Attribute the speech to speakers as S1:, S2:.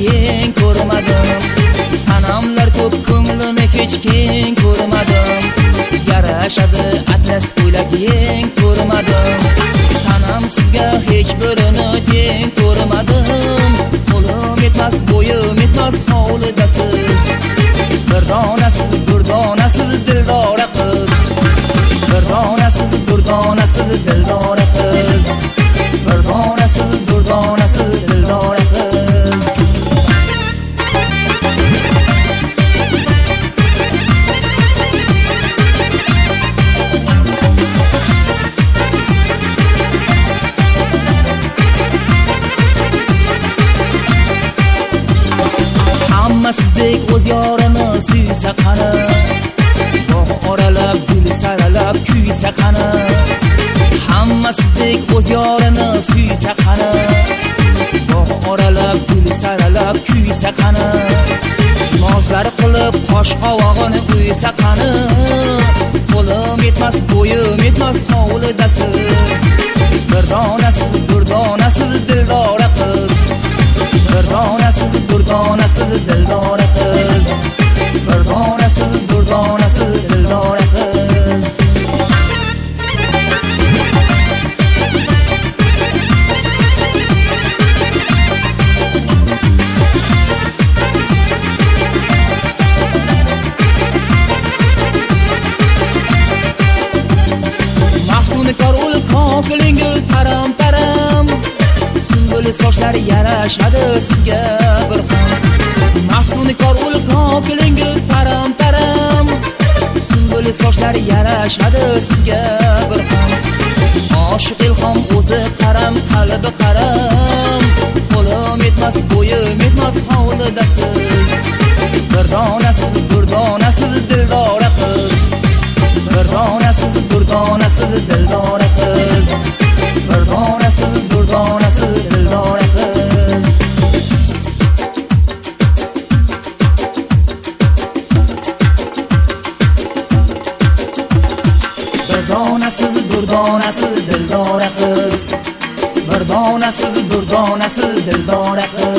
S1: yeng ko'rmadim. Sanamlar ko'p ko'nglini hech keng ko'rmadim. Yarashadi atlas ko'ylak yeng ko'rmadim. Sanam sizga hech birini teng ko'rmadim. Qo'lim yetmas, bo'yim yetmas, hovlidasiz. Bir donasiz, durdonasiz dildora qiz. Bir donasiz, durdonasiz dildora qiz. Bir donasiz, durdonasiz dildora qiz. Hamma sizdek o'z yorini suysa qani, bog' oralab gul saralab kuysa qani. Hamma sizdek o'z yorini suysa qani, bog' oralab gul saralab kuysa qani. Nozlar qilib qosh qovog'ini uysa qani. Qo'lim yetmas, bo'yim yetmas, hovlidasiz. Bir donasiz, durdonasiz dildora qiz. Bir donasiz, durdonasiz dildora qiz. Bir donasiz, durdonasiz dildora qiz. Maftuni korul ko'klingiz taram taram. Sunbul sochlari yarashadi sizga bir xil. Maftuni korul ko'klingiz taram taram. Sunbul sochlari yarashadi sizga bir xil. Oshiq ilhom o'zi qaram, qalbi qaram. Qo'lim yetmas, bo'yim yetmas, hovlidasiz. Bir donasiz, durdonasiz dildora qiz. Bir donasiz, durdonasiz dildora qiz. Bir donasiz, durdonasiz dildora qiz. Bir donasiz, durdonasiz dildora qiz. Bir donasiz, durdonasiz dildora qiz.